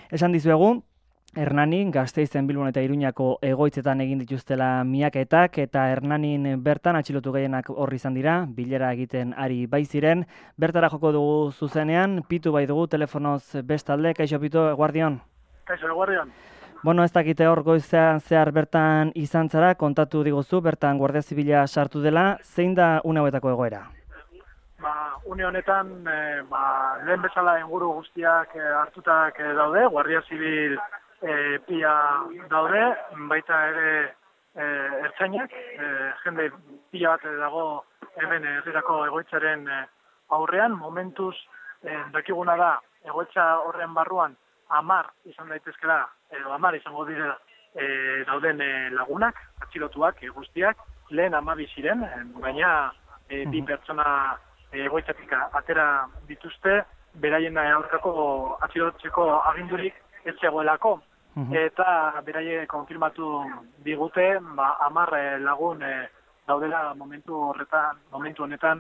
Esan dizuegu, Hernanin, Gasteizen, Bilbon eta Iruñako egoitzetan egin dituztela miaketak eta Hernanin bertan atxilotu gehienak horri izan dira, bilera egiten ari baiziren. Bertara joko dugu zuzenean, Pitu bai dugu, telefonoz bestalde. Kaixo Pitu, eguardion? Kaixo, eguardion. Bueno, ez dakite hor goizean zehar bertan izan zara, kontatu diguzu, bertan Guardia Zibila sartu dela, zein da une hauetako egoera? Une honetan, lehen bezala inguru guztiak hartutak daude, Guardia Zibil pila daude, baita ere ertzainak, jende pila bat dago hemen herrirako egoitzaren aurrean, momentuz dakiguna da egoitza horren barruan 10 izan daitezkela, edo 10 izango direla dauden lagunak, atxilotuak guztiak, lehen 12 ziren, baina bi pertsona egoitzatik atera dituzte, beraien aurkako atxilotzeko agindurik ez zegoelako, eta beraie konfirmatu digute, 10 lagun daudela momentu honetan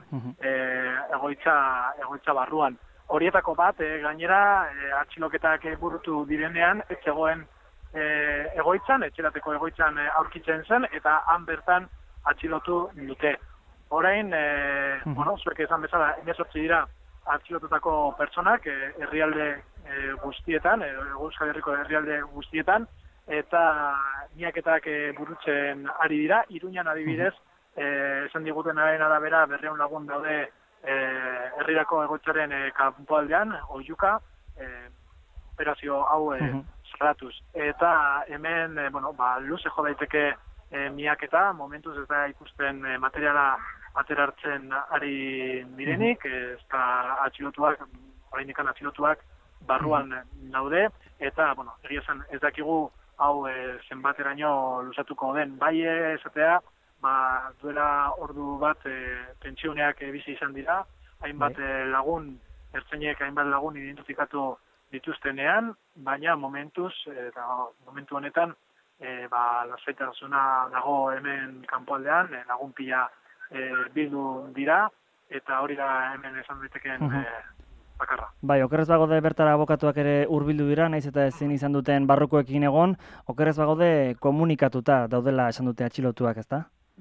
egoitza barruan. Horietako bat, gainera, atxiloketak burutu direnean, ez zegoen egoitzan, etxerateko egoitzan aurkitzen zen, eta han bertan atxilotu dute. Orain, zuek esan bezala, 18 dira atxilotutako pertsonak, herrialde guztietan, Euskal Herriko herrialde guztietan, eta miaketak burutzen ari dira. Iruñan adibidez, esan digutenaren arabera 200 lagun daude herrirako egoitzaren kanpoaldean, oihuka, operazio hau salatuz. Eta hemen, luze jo daiteke miaketa, momentuz ez da ikusten materiala aterartzen ari direnik, ez da atxilotuak, oraindikan atxilotuak barruan daude, eta, egia esan ez dakigu hau zenbateraino luzatuko den. Bai esatea, duela ordu bat pentsioneak bizi izan dira, hainbat lagun, ertzainek hainbat lagun identifikatu dituztenean, baina momentuz, eta momentu honetan, lasaitasuna dago hemen kanpoaldean, lagun pila bildu dira, eta hori da hemen esan daiteken bakarra. Bai, okerrez bagode bertara abokatuak ere hurbildu dira, naiz eta ezin izan duten barrukoekin egon, okerrez bagode komunikatuta daudela esan dute atxilotuak, ezta?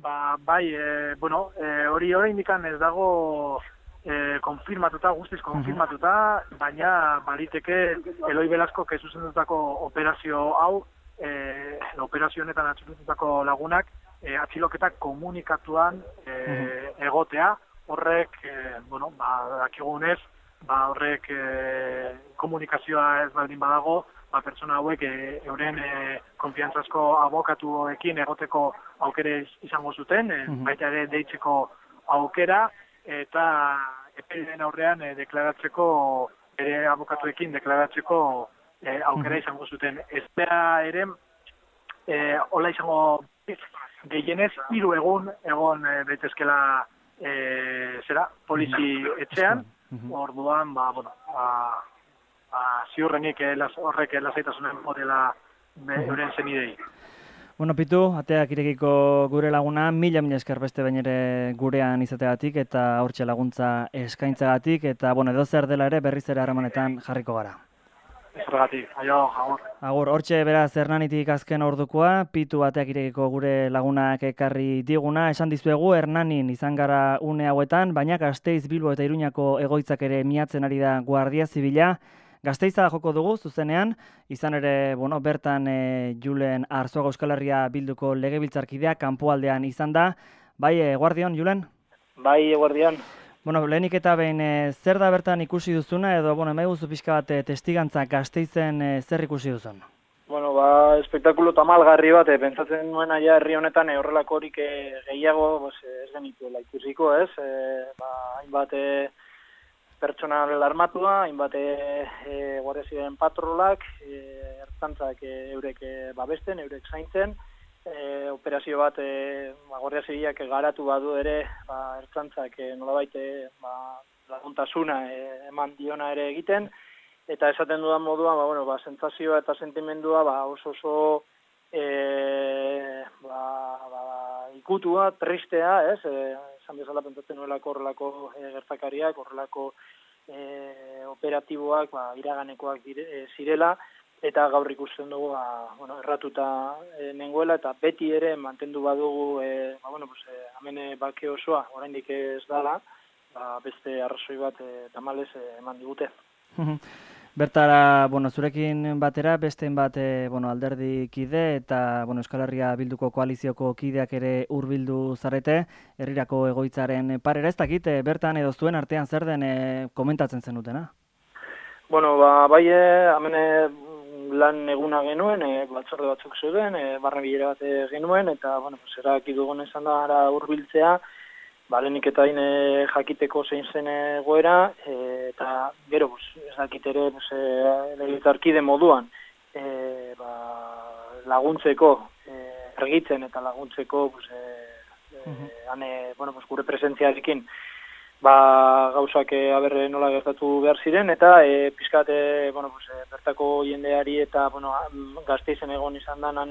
Hori indikan ez dago konfirmatuta, guztiz konfirmatuta, baina baliteke Eloi Belaskok zuzendutako operazio hau, operazio honetan atxilotutako lagunak, atxiloketak komunikatuan egotea, horrek, dakigunez, horrek komunikazioa ez baldin badago, pertsona hauek euren konfiantzazko abokatuekin egoteko aukere izango zuten, baita ere deitzeko aukera, eta epaileen aurrean deklaratzeko, ere abokatuekin deklaratzeko aukera izango zuten. Ez da ere, hola izango gehienez, 3 egun egon daitezkela polizi etxean, orduan, ziurrenik horrek lasaitasunen modela euren zenidei. Pitu, ateak irekiko gure laguna, mila esker beste bain ere gurean izateagatik eta hortxe laguntza eskaintzagatik, eta edo zer dela ere berriz ere harremanetan jarriko gara. Ezergatik, agur. Agur, hortxe beraz Hernanitik azken ordukoa, Pitu ateak irekiko gure lagunak ekarri diguna, esan dizuegu Hernanin izan gara une hauetan, baina Gasteiz, Bilbo eta Iruñako egoitzak ere miatzen ari da Guardia Zibila. Gasteiza joko dugu zuzenean, izan ere, bertan Julen Arzuaga Euskal Herria Bilduko legebiltzarkidea kanpoaldean izan da. Bai, eguardion, Julen? Bai, eguardion. Lehenik eta behin, zer da bertan ikusi duzuna, edo, emaiguzu pixka bat testigantza Gasteizen zer ikusi duzun? Espektakulo tamalgarri bat, pentsatzen nuena ja herri honetan horrelako horik gehiago ez genituela ikusiko, ez? Hainbat pertsonal armatua, hainbat Guardia Zibilen patrolak, ertzaintzak eurek babesten, eurek zaintzen, operazio bat Guardia Zibilak garatu badu ere, ertzaintzak nolabait laguntasuna eman diona ere egiten, eta esaten dudan moduan, sentsazioa eta sentimendua oso ikutua, tristea, ez? Esan bezala pentsatzen nuelako horrelako gertakariak, horrelako operatiboak iraganekoak zirela, eta gaur ikusten dugu erratuta nengoela, eta beti ere mantendu badugu hemen bake osoa oraindik ez dala, beste arrazoi bat tamalez eman digute. Bertara, zurekin batera, besteen bat alderdi kide eta Euskal Herria Bilduko koalizioko kideak ere hurbildu zarete, herrirako egoitzaren parera. Ez dakit, bertan edo zuen artean zer den komentatzen zenutena? Bai, hemen lan eguna genuen, batzorde batzuk zeuden, barne bilera bat genuen, eta erabaki dugun izan da ara hurbiltzea, lehenik eta jakiteko zein zen egoera, eta gero, ez dakit ere, legebiltzarkide moduan, laguntzeko, argitzen eta laguntzeko, gure presentziarekin, gauzak aberre nola gertatu behar ziren, eta pizkat, bertako jendeari eta, Gasteizen egon izan da,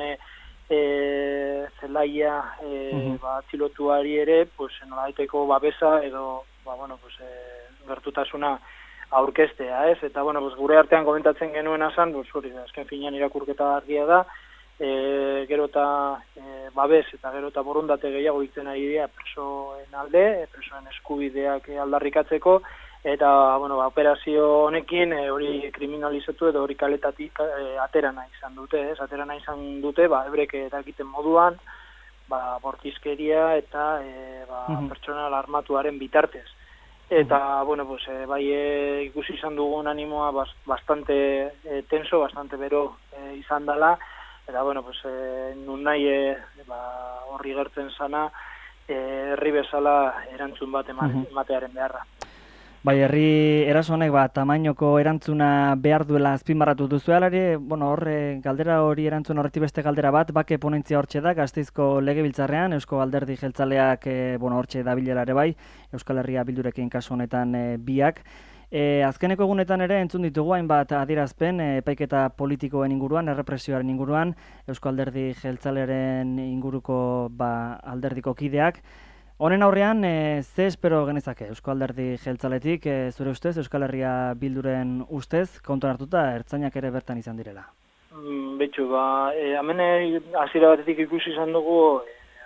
zelaia atxilotuari ere, nolaiteko babesa edo, gertutasuna aurkeztea, ez? Eta, gure artean komentatzen genuen azan, azken finean irakurketa argia da, gero eta babes eta gero eta borondate gehiago ditzen ari dira presoen alde, presoen eskubideak aldarrikatzeko, eta operazio honekin hori kriminalizatu edo hori kaletatik atera nahi izan dute, ez? Atera nahi izan dute, ebrek dakiten moduan, bortizkeria eta pertsonal armatuaren bitartez. Eta, bai ikusi izan dugun animoa bastante tenso, bastante bero izan dela, eta, nun nahi horri gertzen zana, herri bezala erantzun bat ematearen beharra. Bai, herri eraso honek tamainoko erantzuna behar duela azpimarratu duzu alare, galdera hori erantzun horreti beste galdera bat, bake ponentzia hortxe da, Gasteizko Legebiltzarrean, Eusko Alderdi Jeltzaleak hortxe dabilera ere bai, Euskal Herria Bildurekin kasu honetan biak. Azkeneko egunetan ere entzun ditugu hainbat adierazpen epaiketa politikoen inguruan, errepresioaren inguruan, Eusko Alderdi Jeltzalearen inguruko alderdiko kideak. Honen aurrean, ze espero genezake Eusko Alderdi Jeltzaletik, zure ustez, Euskal Herria Bilduren ustez, kontuan hartuta ertzainak ere bertan izan direla? Betxu, hemen hasiera batetik ikusi izan dugu,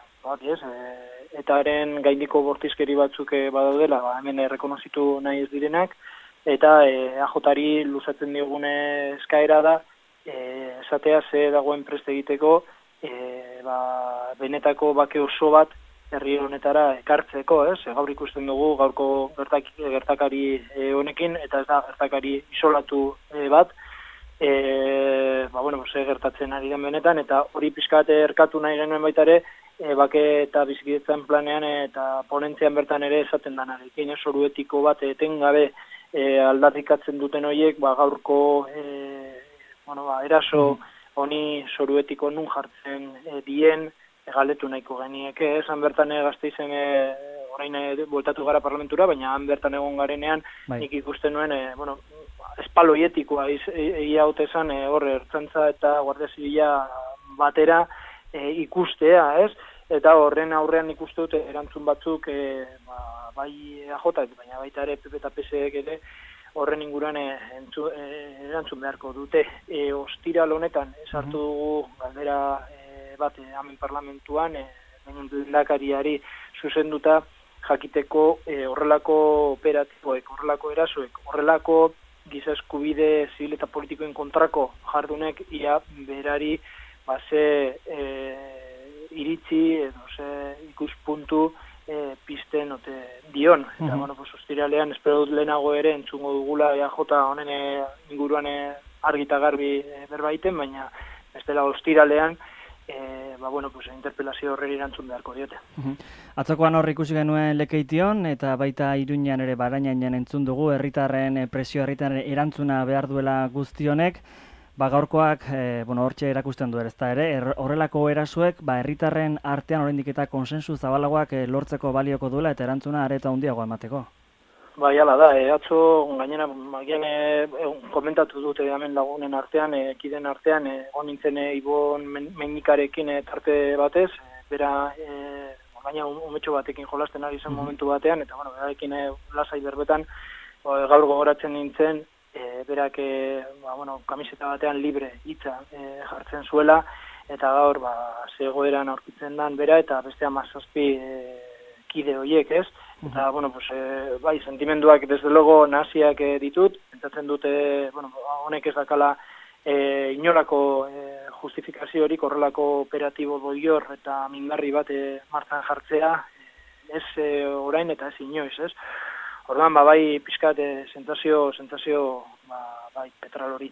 etaren gaindiko bortizkeri batzuk badaudela, hemen errekonozitu nahi ez direnak, eta AJ-ari luzatzen digune eskaera da, esatea ze dagoen preste egiteko, benetako bake oso bat herri honetara ekartzeko, ez? Gaur ikusten dugu gaurko gertakari honekin, eta ez da gertakari isolatu bat, gertatzen ari den benetan, eta hori pixkat erkatu nahi genuen baita ere, bake eta bizikidetzen planean eta ponentzian bertan ere esaten danarekin, zoru etiko bat etengabe aldarrikatzen duten horiek, gaurko eraso honi zoru etiko nun jartzen dien, galdetu nahiko genieke, esan bertan Gasteizen orain bueltatu gara parlamentura, baina han bertan egon garenean nik ikusten nuen, espalo etikoa egia haute esan, ertzantza eta Guardia Zibila batera ikustea, ez? Eta horren aurrean ikuste dute erantzun batzuk, bai AJ, baina baita ere PP eta PSek ere horren inguruan erantzun beharko dute. Ostiral honetan esartu dugu galdera bat hemen parlamentuan, lehendakariari zuzenduta jakiteko horrelako operatiboek, horrelako erasoek, horrelako giza eskubide zibil eta politikoen kontrako jardunek ia berari ze iritzi edo ze ikuspuntu pizten dion. Eta, ostiralean, espero dut lehenago ere entzungo dugula EAJ honen inguruan argita garbi berbaiten, baina ez dela ostiralean interpelazio horreri erantzun beharko diote. Atzokoan hor ikusi genuen Lekeition eta baita Iruñan ere Barainainen entzun dugu herritarren presio, herritarren erantzuna behar duela guztionek. Gaurkoak hortxe erakusten du ezta ere, horrelako erasuek herritarren artean oraindik eta konsensu zabalagoak lortzeko balioko duela eta erantzuna areta handiagoa emateko. Bai, hala da, atzo gainera komentatu dute hemen lagunen artean, kiden artean, egon nintzen Ibon Meinikarekin tarte batez, bera gaina umetxo batekin jolasten ari zen momentu batean, eta berarekin lasai berbetan gaur gogoratzen nintzen, berak kamiseta batean libre hitza jartzen zuela, eta gaur zegoeran aurkitzen dan bera, eta beste 17 kide horiek, ez? Eta, bai, sentimenduak desde luego nahasiak ditut, pentsatzen dute, honek ez dakala inolako justifikaziorik horrelako operatibo doior eta mingarri bat martzan jartzea, ez orain eta ez inoiz, ez? Orduan, bai, pixkat, sentazio, bai, petrol hori.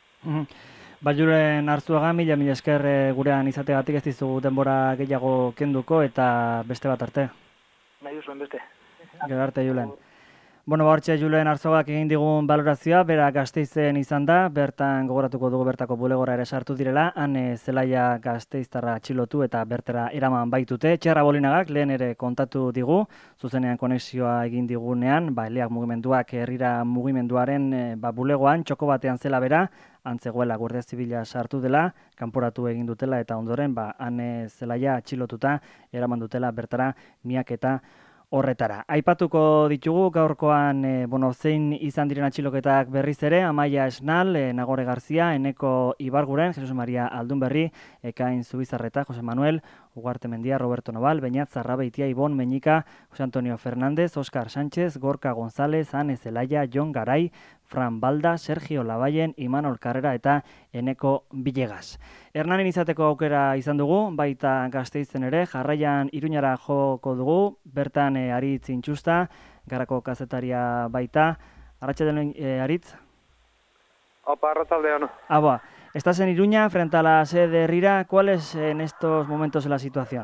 Julen Arzuaga, mila esker gurean izategatik, ez dizugu denbora gehiago kenduko eta beste bat arte. Nahi duzuen beste. Gero arte, Julen. Hortxe Julen Arzogak egin digun balorazioa, bera Gasteizen izan da, bertan gogoratuko dugu bertako bulegora ere sartu direla, han zelaia Gasteiztarra atxilotu eta bertera eraman baitute. Txarra Bolinagak lehen ere kontatu digu, zuzenean konexioa egin digunean, Eleak mugimenduak herrira mugimenduaren bulegoan, txoko batean zela bera, antzegoela Guardia Zibila sartu dela, kanporatu egin dutela eta ondoren, han zelaia atxilotuta, eraman dutela bertara miaketa horretara. Aipatuko ditugu gaurkoan zein izan diren atxiloketak berriz ere, Amaia Esnal, Nagore Garzia, Eneko Ibarguren, Jesus Maria Aldunberri, Ekain Zubizarreta, Jose Manuel, Ugarte Mendia, Roberto Noval, Beñat Zarrabeitia, Ibon Meñika, Jose Antonio Fernández, Óscar Sánchez, Gorka González, Ane Zelaya, Jon Garay, Fran Balda, Sergio Labayen, Imanol Carrera eta Eneko Villegas. Hernanin izateko aukera izan dugu, baita Gasteizen ere, jarraian Iruñara joko dugu, bertan Aritz Intxusta, Garako kazetaria baita. Arratsaldeon, Aritz? Opa, arratsaldeon. Estás en Iruña, frente a la sede de Herrira. ¿Cuál es en estos momentos la situación?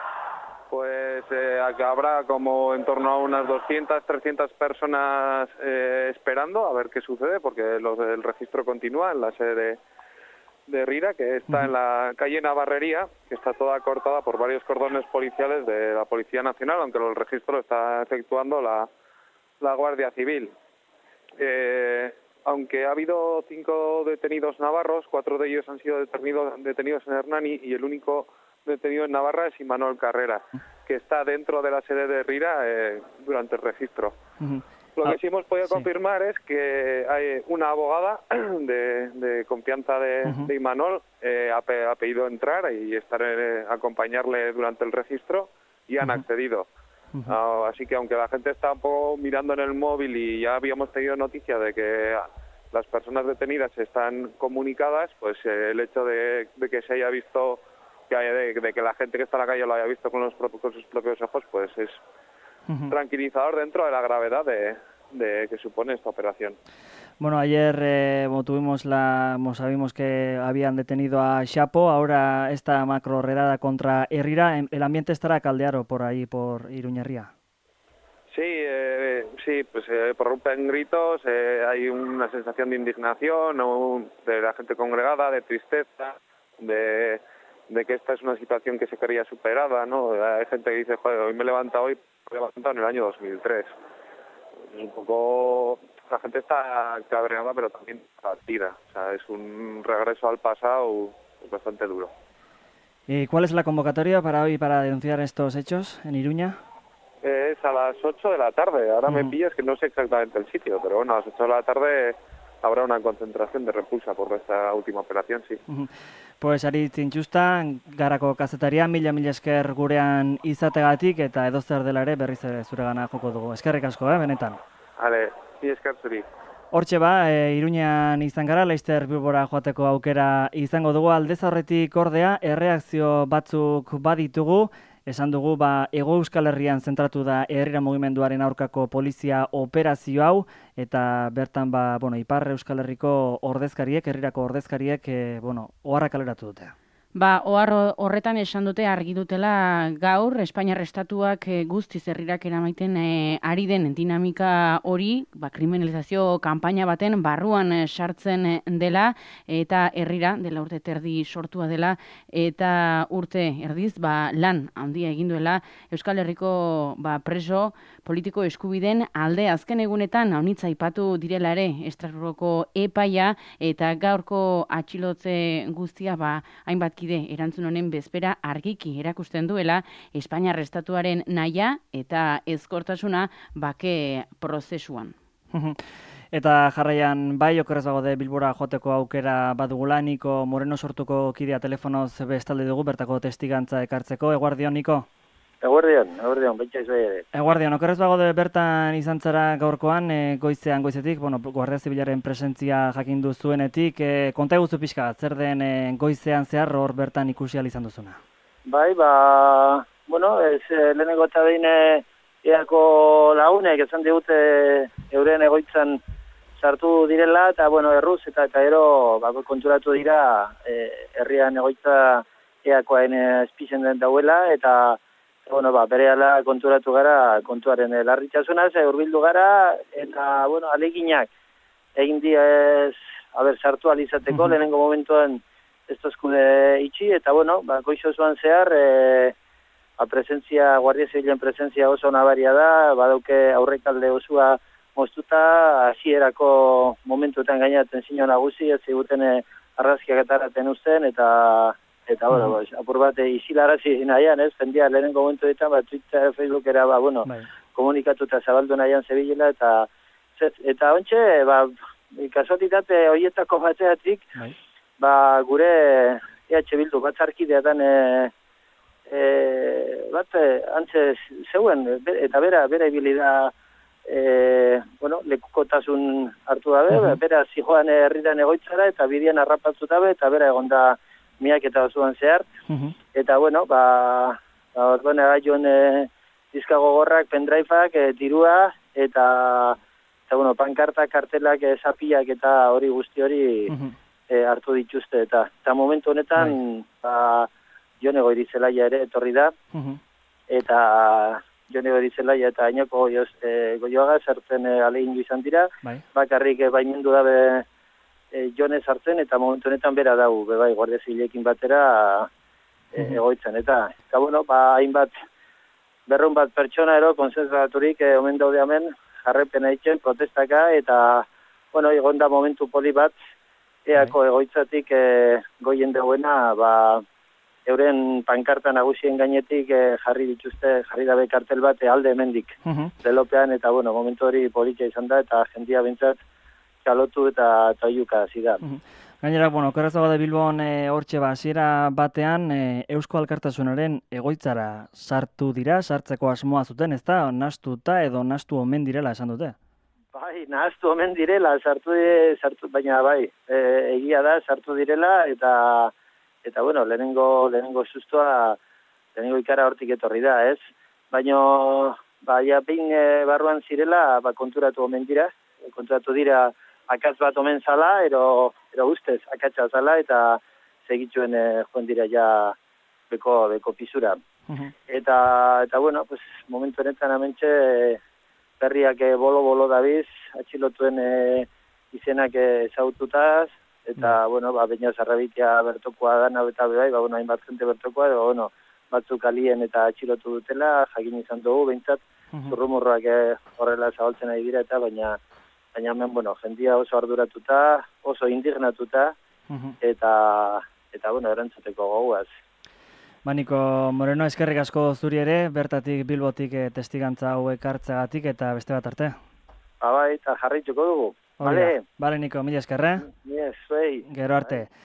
Pues habrá como en torno a unas 200, 300 personas esperando a ver qué sucede, porque el registro continúa en la sede de Herrira, que está en la calle Navarrería, que está toda cortada por varios cordones policiales de la Policía Nacional, aunque el registro está efectuando la Guardia Civil. Aunque ha habido 5 detenidos navarros, 4 de ellos han sido detenidos en Hernani y el único detenido en Navarra es Imanol Carrera, que está dentro de la sede de Herrira durante el registro. Lo que sí hemos podido confirmar es que hay una abogada de confianza de Imanol ha pedido entrar y acompañarle durante el registro y han accedido. Así que aunque la gente está un poco mirando en el móvil y ya habíamos tenido noticia de que las personas detenidas están comunicadas, pues el hecho de que se haya visto, de que la gente que está en la calle lo haya visto con sus propios ojos, pues es tranquilizador dentro de la gravedad de que supone esta operación. Ayer sabimos que habían detenido a Xapo, ahora esta macro redada contra Herrira. ¿El ambiente estará caldeado por ahí, por Iruñerría? Sí, pues prorrumpen gritos, hay una sensación de indignación, de la gente congregada, de tristeza, de que esta es una situación que se quería superada, ¿no? Hay gente que dice, joder, hoy me he levantado en el año 2003. Es un poco... La gente está cabreada, pero también partida. O sea, es un regreso al pasado bastante duro. ¿Y cuál es la convocatoria para hoy para denunciar estos hechos en Iruña? Es a las 8 de la tarde. Ahora me pillas que no sé exactamente el sitio, pero bueno, a las 8 de la tarde habrá una concentración de repulsa por esta última operación, sí. Pues Aritz Intxusta, Garako kazetaria, mila esker gurean izategatik eta edozer dela ere berriz ere zuregana joko dugu. Eskerrik asko, benetan. Hale, ni esker zuri. Hortxe Iruñan izan gara, Laster Bilbora joateko aukera izango dugu. Aldez aurretik ordea, erreakzio batzuk baditugu. Esan dugu, Hego Euskal Herrian zentratu da Herrira mugimenduaren aurkako polizia operazio hau, eta bertan, Ipar Euskal Herriko ordezkariek, Herrirako ordezkariek, oharra kaleratu dute. Ohar horretan esan dute argi dutela gaur, Espainiar Estatuak guztiz Herrirak eramaiten ari den dinamika hori, kriminalizazio kanpaina baten barruan sartzen dela, eta Herrira, dela urte terdi sortua dela, eta urte erdiz, lan handia egin duela Euskal Herriko preso politiko eskubideen alde. Azken egunetan, haunitza aipatu direla ere, Estrasburgoko epaia, eta gaurko atxilotze guztia, hainbat kide erantzun honen bezpera argiki erakusten duela Espainiar Estatuaren nahia eta ezkortasuna bake prozesuan. Eta jarraian bai, okerrez bagode Bilbora joteko aukera badugula, Niko Moreno sortuko kidea telefonoz bestalde dugu, bertako testigantza ekartzeko. Eguardion, Niko? Eguardion, baita izai ere. Eguardion, okerrez bagode bertan izan zara gaurkoan, goizetik, Guardia Zibilaren presentzia jakindu zuenetik, konta eguzu pixka, zer den goizean zehar hor bertan ikusi izan duzuna? Bai, lehenengo eta behin eako lagunek esan digute euren egoitzan sartu direla, eta erruz eta gero konturatu dira herrian egoitza eakoain espizien den dauela, eta berehala konturatu gara kontuaren larritxasunaz, urbildu gara, eta aleginak egin diez sartu alizateko, lehenengo momentuan ez tozkude itxi, eta goizo zuan zehar, Guardia Zibilen presentzia oso nabaria da, badauke aurrekalde osua moztuta, hasierako momentuetan gainatzen zino nagusi, ez ziguten arrazkiak ataraten uzten, eta apur bat izilarazi nahian, ez, jendia lehenengo momentuetan, Twitter, Facebookera, komunikatuta zabaldu nahian zebilela, eta ontxe, kasualitate horietako batzeatik, gure EH Bildu batzarkidea dan antze zeuen, eta bera ibilida lekukotasun hartu dabe, bera zijoan herriran egoitzara, eta bidean harrapatzu dabe, eta bera egonda miak eta osuan zehar, eta orduan joan dizkago gorrak, pendriveak, dirua, eta pankartak, kartelak, zapiak, eta hori guzti hori hartu dituzte, eta momentu honetan Jone Goirizelaia ere etorri da, eta Jone Goirizelaia eta Ainoko Goioaga sartzen alegindu izan dira, bakarrik baimendu dabe Jone sartzen, eta momentu honetan bera dau, Guardia Zibilekin batera egoitzen, eta hainbat berrun bat pertsona konsentraturik omen daude hemen jarrepena egiten protestaka, eta egonda momentu poli bat eako egoitzatik goien dauena, euren pankarta nagusien gainetik jarri dabe kartel bat alde hemendik lelopean, eta momentu hori politia izan da, eta jendia bintzat txalotu eta oiuka hasi da. Gainera, okerrezago da Bilbon hortxe hasiera batean Eusko Alkartasunaren egoitzara sartu dira, sartzeko asmoa zuten, ez da, nastuta edo nastu omen direla esan dute? Bai, nahastu omen direla, baina egia da, sartu direla, eta lehenengo sustoa, lehenengo ikara hortik etorri da, ez? Baina, behin barruan zirela, konturatu omen dira, akatz bat omen zala, ero ustez akatza zala, eta segitzuen joan dira ja beko pisura. Eta momentu honetan amentxe, berriak bolo dabiz, atxilotuen izenak ezaututaz, eta, baina zarrabitia bertokoa dana, eta hainbat jente bertokoa, batzuk alien eta atxilotu dutela, jakin izan dugu, behintzat, zurrumurroak horrela zabaltzen ari dira, eta baina jendia oso arduratuta, oso indignatuta, eta erantzuteko goguaz. Niko Moreno, eskerrik asko zuri ere, bertatik Bilbotik testigantza hauek hartzeagatik, eta beste bat arte. Eta jarraituko dugu. Bale, Niko, mila eskerre. Yes, zuei. Gero arte.